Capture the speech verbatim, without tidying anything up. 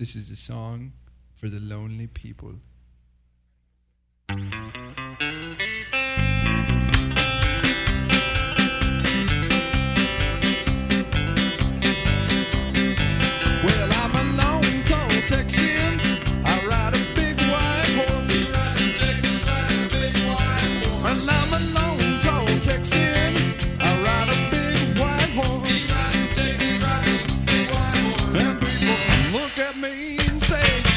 This is a song for the lonely people. Well, I'm a lone, tall Texan. I ride a big white horse. He rides in Texas, riding a big white horse. And I'm a lone, tall Texan. I ride a big white horse. He rides in Texas, riding a big white horse. And people look at me and say,